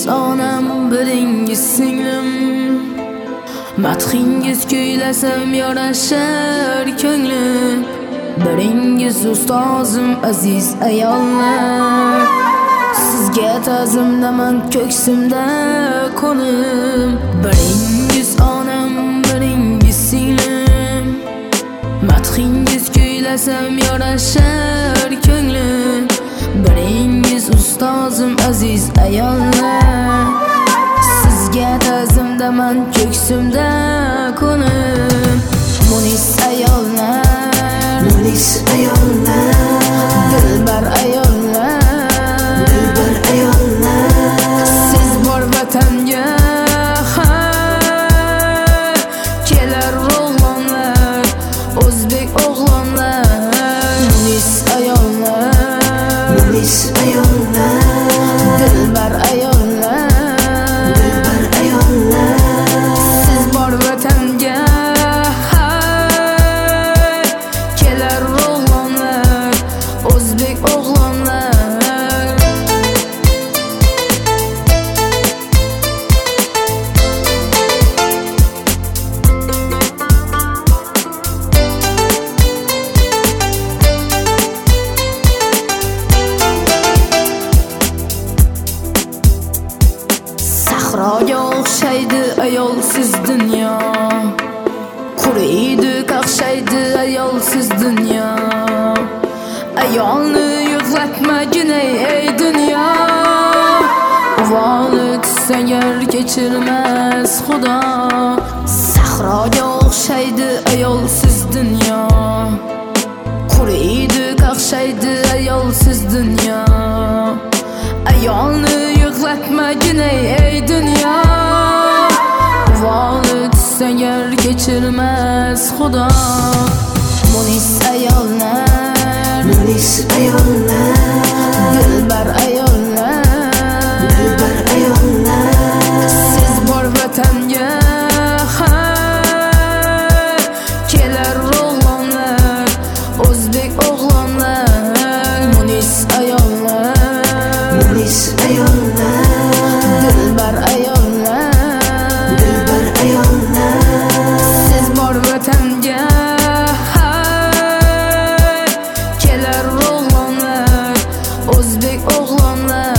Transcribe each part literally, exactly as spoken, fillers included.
Biringiz onam, biringiz singlim, madhingiz kuylasam yarashar ko'nglim. Biringiz ustozim, aziz ayollar, sizga ta'zimdaman ko'ksimda qo'nim. Biringiz onam, biringiz singlim, madhingiz kuylasam yarashar ko'nglim. Biringiz ustozim, aziz ayollar, sizga ta'zimdaman ko'ksimda qo'nim. Munis ayollar, munis ayollar, dilbar ayollar, dilbar ayollar, siz bor vatanga kelar o'g'lonlar, o'zbek o'g'lonlar. Munis ayollar, munis ayollar, dilbar ayollar, dilbar ayollar, siz bor vatanga kelar o'g'lonlar, o'zbek o'g'lonlar. Sahroga o'xshaydi ayolsiz dunyo, quriydi, qaqshaydi ayolsiz dunyo. Ayolni yig'latmagin ey dunyo, uvoli tushsa agar kechirmas Xudo. Sahroga o'xshaydi ayolsiz dunyo, quriydi, qaqshaydi ayolsiz dunyo. Ayolni yig'latmagin ey dunyo, uvoli tushsa agar kechirmas Xudo. Munis ayollar, munis ayollar, dilbar ayollar, dilbar ayollar, siz bor vatanga kelar o'g'lonlar, o'zbek o'g'lonlar. Munis ayollar, munis ayollar, dilbar ayollar, dilbar ayollar, siz bor vatanga kelar o'g'lonlar, o'zbek o'g'lonlar.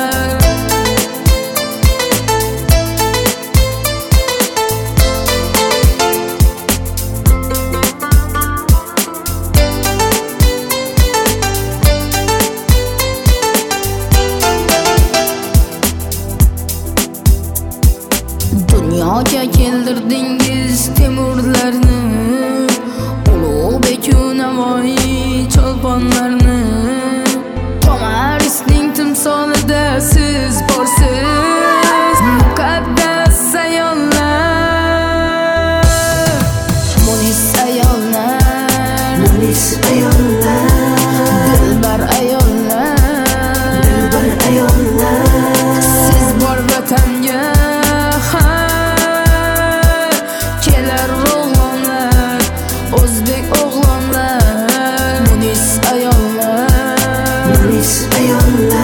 Dunyoga keldirdingiz Temurlarni, Ulug'bek u Navoiy cholponlarni. Tomarisning timsolida siz borsiz, muqaddas ayollar. Munis ayollar, munis ayollar, dilbar ayollar, dilbar ayollar, siz bor vatanga kelar o'g'lonlar, o'zbek o'g'lonlar. Munis ayollar, munis ayollar,